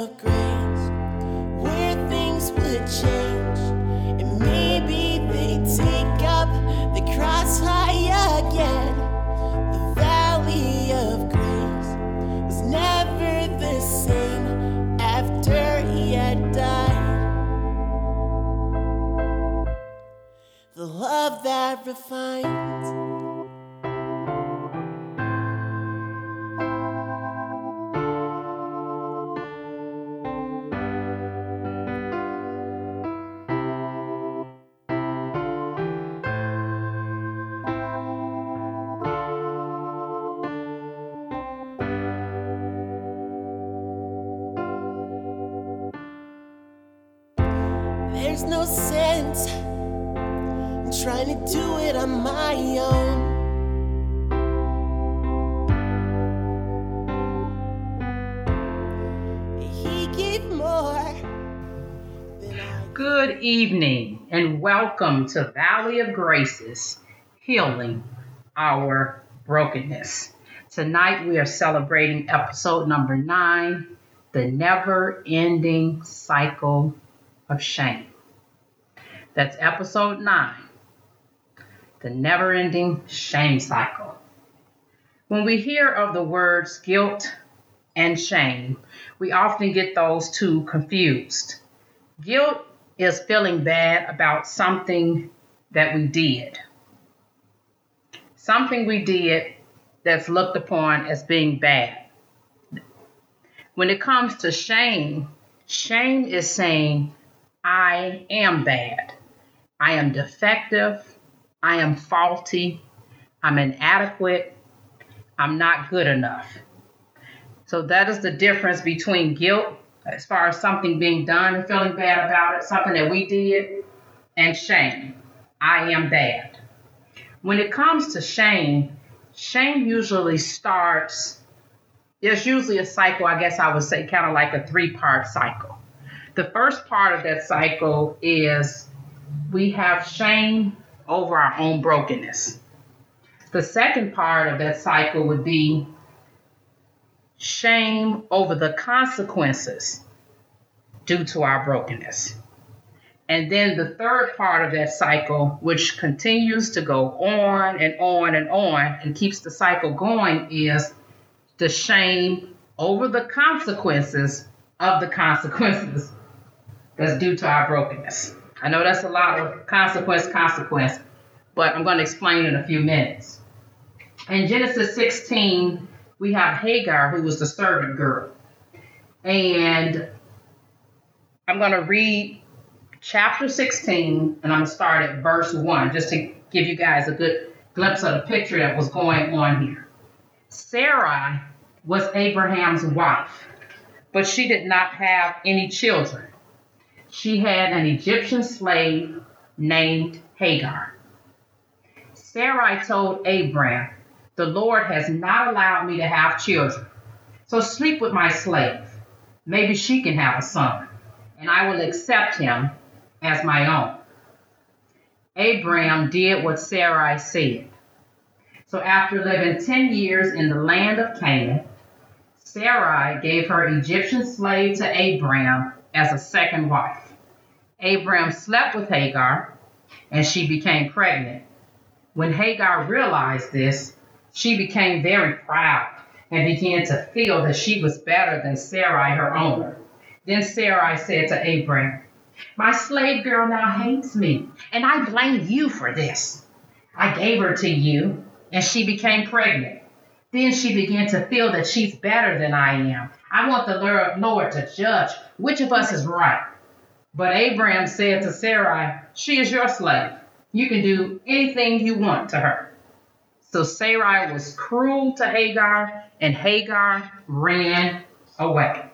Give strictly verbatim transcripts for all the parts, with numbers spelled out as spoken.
of grace, where things would change, and maybe they take up the cross high again. The valley of grace was never the same after he had died. The love that refines. There's no sense in trying to do it on my own. He gave more than I. Good evening and welcome to Valley of Graces, Healing Our Brokenness. Tonight we are celebrating episode number nine, The Never-Ending Cycle of Shame. That's episode nine, the never-ending shame cycle. When we hear of the words guilt and shame, we often get those two confused. Guilt is feeling bad about something that we did. Something we did that's looked upon as being bad. When it comes to shame, shame is saying, I am bad. I am defective. I am faulty. I'm inadequate. I'm not good enough. So that is the difference between guilt, as far as something being done and feeling bad about it, something that we did, and shame. I am bad. When it comes to shame, shame usually starts, there's usually a cycle, I guess I would say, kind of like a three-part cycle. The first part of that cycle is we have shame over our own brokenness. The second part of that cycle would be shame over the consequences due to our brokenness. And then the third part of that cycle, which continues to go on and on and on and keeps the cycle going, is the shame over the consequences of the consequences that's due to our brokenness. I know that's a lot of consequence, consequence, but I'm going to explain in a few minutes. In Genesis sixteen, we have Hagar, who was the servant girl. And I'm going to read chapter sixteen, and I'm going to start at verse one, just to give you guys a good glimpse of the picture that was going on here. Sarai was Abraham's wife, but she did not have any children. She had an Egyptian slave named Hagar. Sarai told Abraham, the Lord has not allowed me to have children, so sleep with my slave. Maybe she can have a son, and I will accept him as my own. Abraham did what Sarai said. So after living ten years in the land of Canaan, Sarai gave her Egyptian slave to Abraham as a second wife. Abraham slept with Hagar, and she became pregnant. When Hagar realized this, she became very proud and began to feel that she was better than Sarai, her owner. Then Sarai said to Abraham, my slave girl now hates me, and I blame you for this. I gave her to you, and she became pregnant. Then she began to feel that she's better than I am. I want the Lord to judge which of us is right. But Abraham said to Sarai, she is your slave. You can do anything you want to her. So Sarai was cruel to Hagar, and Hagar ran away.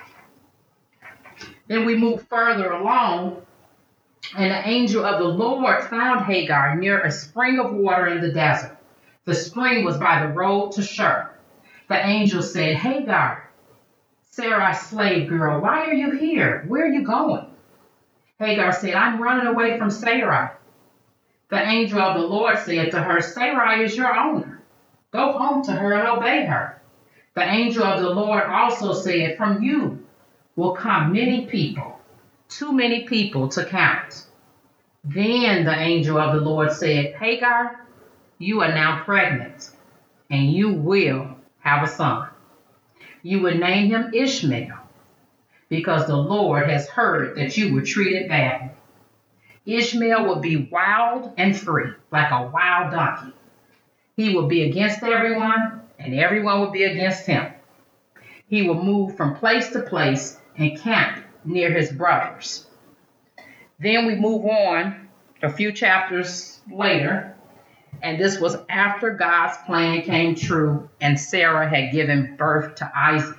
Then we move further along, and the angel of the Lord found Hagar near a spring of water in the desert. The spring was by the road to Shur. The angel said, Hagar, Sarai's slave girl, why are you here? Where are you going? Hagar said, I'm running away from Sarai. The angel of the Lord said to her, Sarai is your owner. Go home to her and obey her. The angel of the Lord also said, from you will come many people, too many people to count. Then the angel of the Lord said, Hagar, you are now pregnant, and you will have a son. You will name him Ishmael, because the Lord has heard that you were treated badly. Ishmael will be wild and free, like a wild donkey. He will be against everyone, and everyone will be against him. He will move from place to place and camp near his brothers. Then we move on a few chapters later, and this was after God's plan came true and Sarah had given birth to Isaac.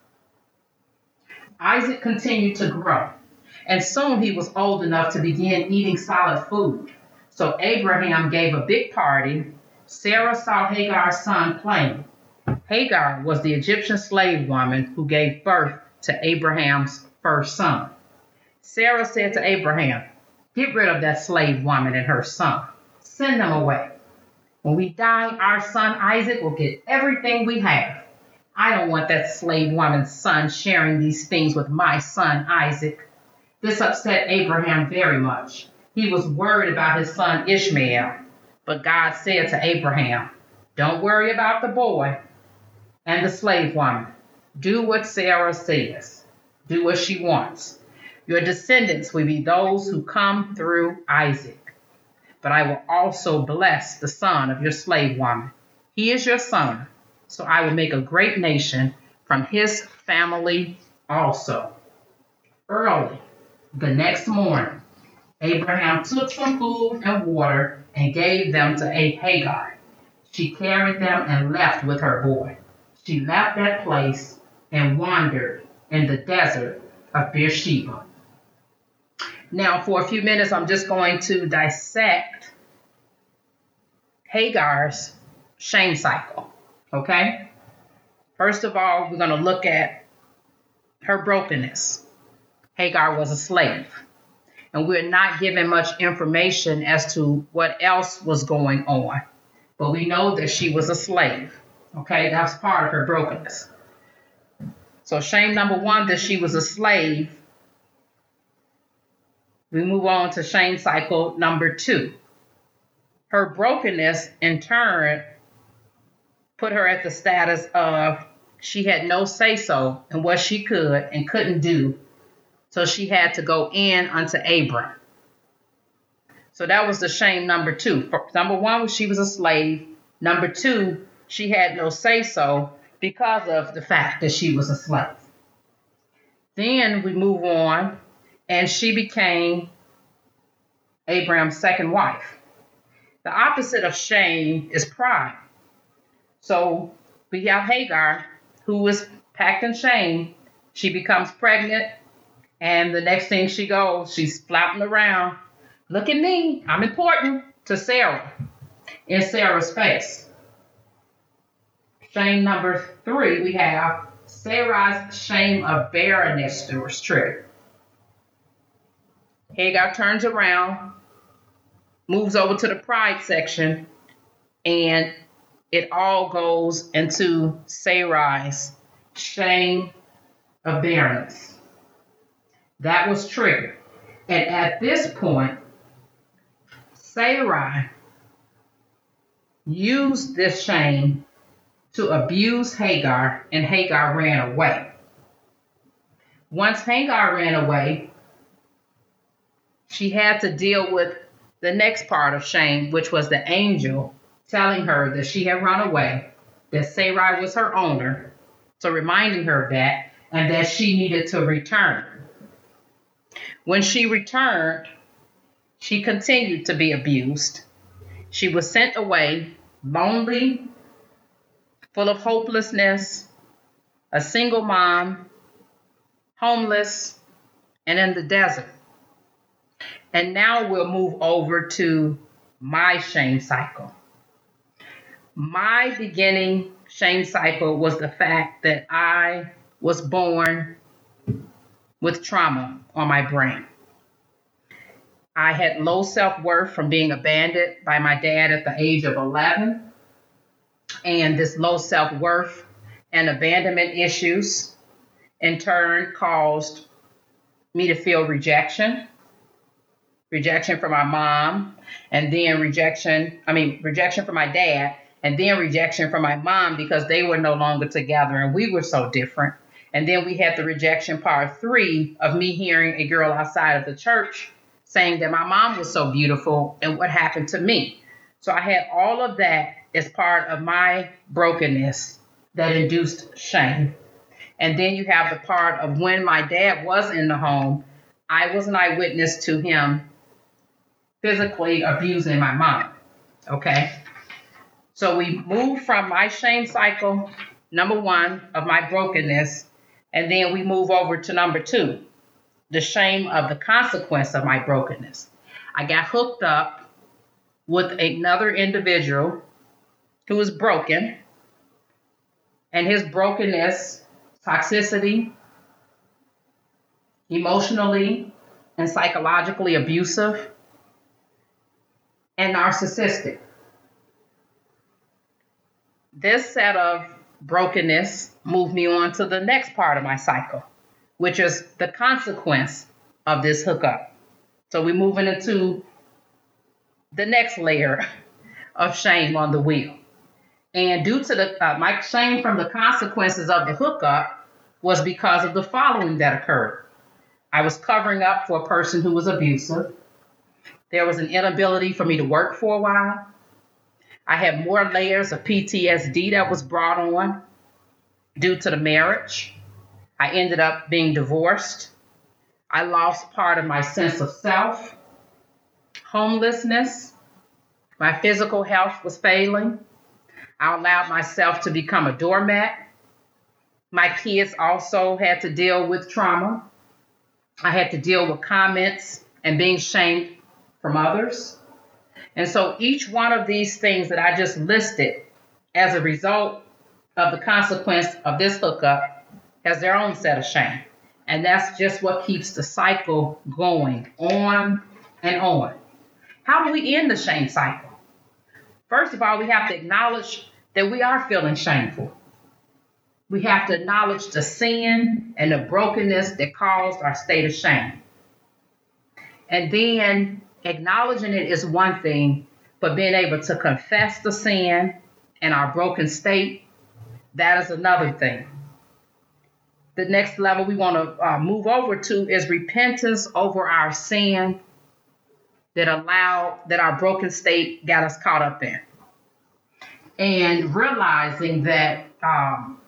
Isaac continued to grow, and soon he was old enough to begin eating solid food. So Abraham gave a big party. Sarah saw Hagar's son playing. Hagar was the Egyptian slave woman who gave birth to Abraham's first son. Sarah said to Abraham, get rid of that slave woman and her son. Send them away. When we die, our son Isaac will get everything we have. I don't want that slave woman's son sharing these things with my son Isaac. This upset Abraham very much. He was worried about his son Ishmael. But God said to Abraham, don't worry about the boy and the slave woman. Do what Sarah says. Do what she wants. Your descendants will be those who come through Isaac. But I will also bless the son of your slave woman. He is your son, so I will make a great nation from his family also. Early the next morning, Abraham took some food and water and gave them to Hagar. She carried them and left with her boy. She left that place and wandered in the desert of Beersheba. Now, for a few minutes, I'm just going to dissect Hagar's shame cycle, okay? First of all, we're going to look at her brokenness. Hagar was a slave, and we're not given much information as to what else was going on, but we know that she was a slave, okay? That's part of her brokenness. So shame number one, that she was a slave. We move on to shame cycle number two. Her brokenness, in turn, put her at the status of she had no say-so in what she could and couldn't do, so she had to go in unto Abram. So that was the shame number two. Number one was she was a slave. Number two, she had no say-so because of the fact that she was a slave. Then we move on, and she became Abram's second wife. The opposite of shame is pride. So we have Hagar, who is packed in shame. She becomes pregnant, and the next thing she goes, she's flapping around. Look at me, I'm important, to Sarah, in Sarah's face. Shame number three, we have Sarah's shame of barrenness was triggered. Hagar turns around, moves over to the pride section, and it all goes into Sarai's shame of barrenness. That was triggered. And at this point, Sarai used this shame to abuse Hagar, and Hagar ran away. Once Hagar ran away, she had to deal with the next part of shame, which was the angel telling her that she had run away, that Sarai was her owner, so reminding her of that, and that she needed to return. When she returned, she continued to be abused. She was sent away, lonely, full of hopelessness, a single mom, homeless, and in the desert. And now we'll move over to my shame cycle. My beginning shame cycle was the fact that I was born with trauma on my brain. I had low self-worth from being abandoned by my dad at the age of eleven. And this low self-worth and abandonment issues in turn caused me to feel rejection, rejection from my mom, and then rejection, I mean, rejection from my dad, and then rejection from my mom because they were no longer together and we were so different. And then we had the rejection part three of me hearing a girl outside of the church saying that my mom was so beautiful and what happened to me. So I had all of that as part of my brokenness that induced shame. And then you have the part of when my dad was in the home, I was an eyewitness to him physically abusing my mom. Okay? So we move from my shame cycle, number one, of my brokenness, and then we move over to number two, the shame of the consequence of my brokenness. I got hooked up with another individual who was broken, and his brokenness, toxicity, emotionally and psychologically abusive, and narcissistic. This set of brokenness moved me on to the next part of my cycle, which is the consequence of this hookup. So we're moving into the next layer of shame on the wheel. And due to the uh, my shame from the consequences of the hookup was because of the following that occurred. I was covering up for a person who was abusive. There was an inability for me to work for a while. I had more layers of P T S D that was brought on due to the marriage. I ended up being divorced. I lost part of my sense of self. Homelessness. My physical health was failing. I allowed myself to become a doormat. My kids also had to deal with trauma. I had to deal with comments and being shamed from others. And so each one of these things that I just listed as a result of the consequence of this hookup has their own set of shame. And that's just what keeps the cycle going on and on. How do we end the shame cycle? First of all, we have to acknowledge that we are feeling shameful. We have to acknowledge the sin and the brokenness that caused our state of shame. And then acknowledging it is one thing, but being able to confess the sin and our broken state, that is another thing. The next level we want to uh, move over to is repentance over our sin that allowed, that our broken state got us caught up in. And realizing that um,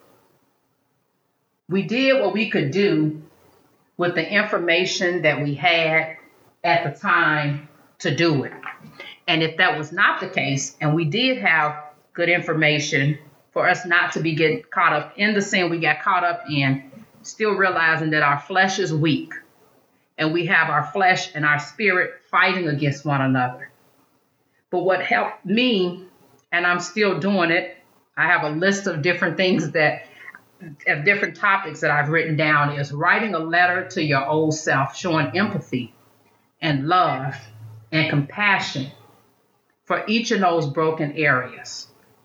we did what we could do with the information that we had at the time to do it. And if that was not the case, and we did have good information for us not to be getting caught up in the sin we got caught up in, still realizing that our flesh is weak and we have our flesh and our spirit fighting against one another. But what helped me, and I'm still doing it, I have a list of different things that, of different topics that I've written down, is writing a letter to your old self, showing empathy and love and compassion for each of those broken areas.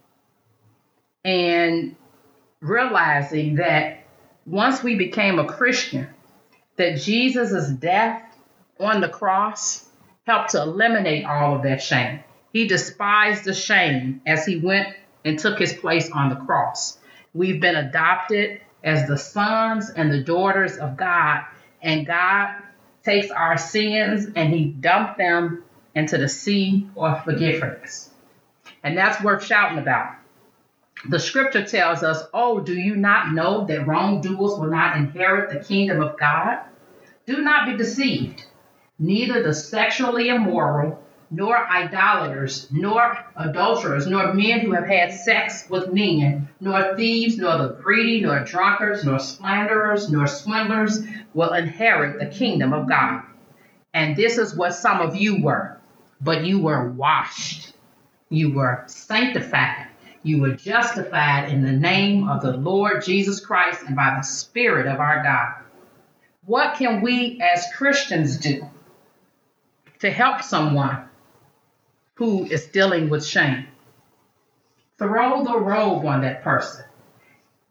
And realizing that once we became a Christian, that Jesus' death on the cross helped to eliminate all of that shame. He despised the shame as he went and took his place on the cross. We've been adopted as the sons and the daughters of God, and God takes our sins and he dumped them into the sea of forgiveness. And that's worth shouting about. The scripture tells us, oh, do you not know that wrongdoers will not inherit the kingdom of God? Do not be deceived. Neither the sexually immoral, nor idolaters, nor adulterers, nor men who have had sex with men, nor thieves, nor the greedy, nor drunkards, nor slanderers, nor swindlers will inherit the kingdom of God. And this is what some of you were. But you were washed. You were sanctified. You were justified in the name of the Lord Jesus Christ and by the Spirit of our God. What can we as Christians do to help someone who is dealing with shame? Throw the robe on that person.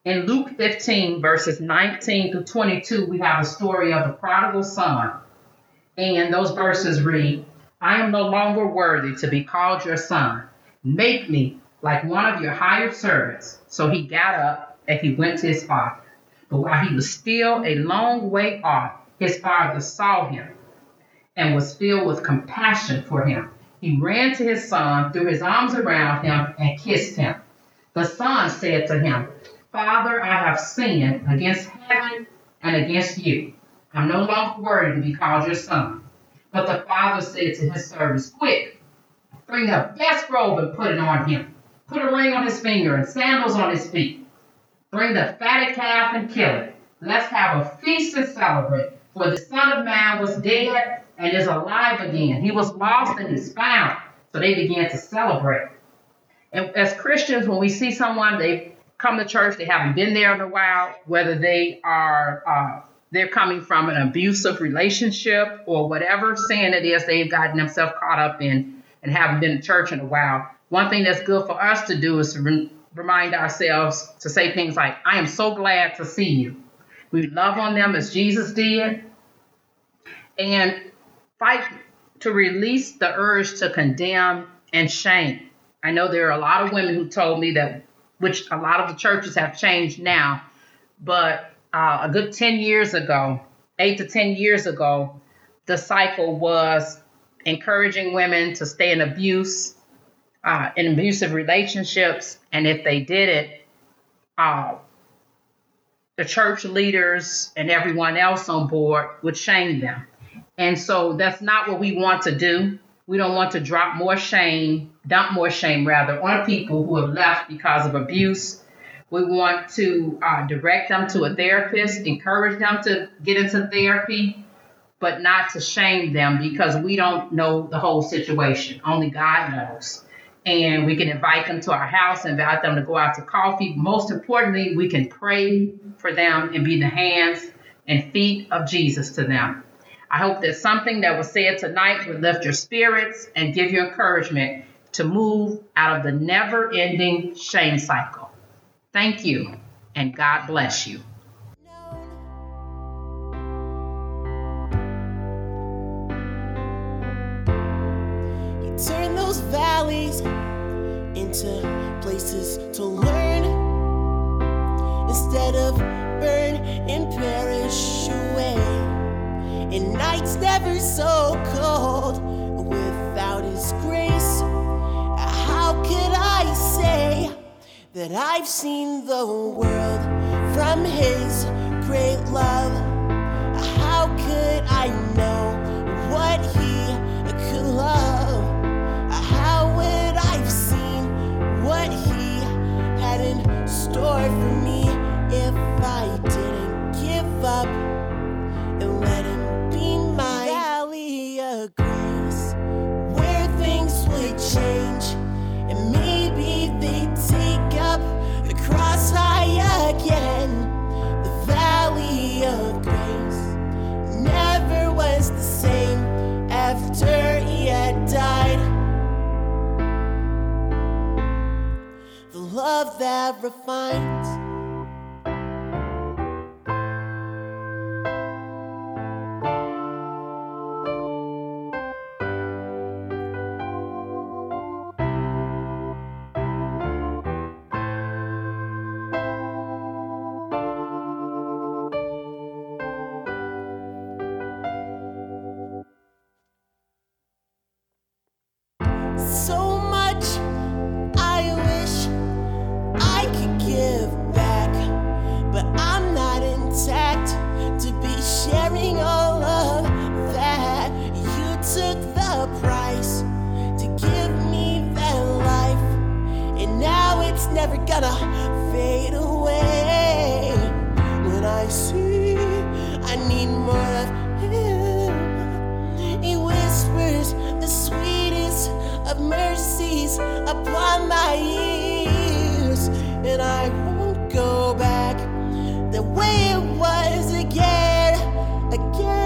In Luke fifteen, verses nineteen through twenty-two, we have a story of the prodigal son. And those verses read, I am no longer worthy to be called your son. Make me like one of your hired servants. So he got up and he went to his father. But while he was still a long way off, his father saw him and was filled with compassion for him. He ran to his son, threw his arms around him, and kissed him. The son said to him, Father, I have sinned against heaven and against you. I'm no longer worthy to be called your son. But the father said to his servants, Quick, bring the best robe and put it on him. Put a ring on his finger and sandals on his feet. Bring the fatted calf and kill it. Let's have a feast and celebrate. For the Son of Man was dead and is alive again. He was lost and is found. So they began to celebrate. And as Christians, when we see someone, they come to church, they haven't been there in a while, whether they are uh, they're coming from an abusive relationship or whatever sin it is they've gotten themselves caught up in and haven't been to church in a while. One thing that's good for us to do is to re- remind ourselves to say things like, I am so glad to see you. We love on them as Jesus did. And fight to release the urge to condemn and shame. I know there are a lot of women who told me that, which a lot of the churches have changed now, but uh, a good ten years ago, eight to ten years ago, the cycle was encouraging women to stay in abuse, uh, in abusive relationships. And if they did it, uh, the church leaders and everyone else on board would shame them. And so that's not what we want to do. We don't want to drop more shame, dump more shame rather, on people who have left because of abuse. We want to uh, direct them to a therapist, encourage them to get into therapy, but not to shame them because we don't know the whole situation. Only God knows. And we can invite them to our house, invite them to go out to coffee. Most importantly, we can pray for them and be the hands and feet of Jesus to them. I hope that something that was said tonight would lift your spirits and give you encouragement to move out of the never-ending shame cycle. Thank you, and God bless you. You turn those valleys into places to learn instead of burn and perish away. And nights never so cold without His grace. How could I say that I've seen the world from His great love? How could I know what He could love? How would I have seen what He had in store for me if I didn't give up and let Him be my valley of grace, where things would change and maybe they'd take up the cross high again. The valley of grace never was the same after He had died. The love that refines. So much I wish I could give back, but I'm not intact to be sharing all of that. You took the price to give me that life, and now it's never gonna fade away. When I see I need more of Him, He whispers the sweetest of mercies upon my ears, and I won't go back the way it was again, again.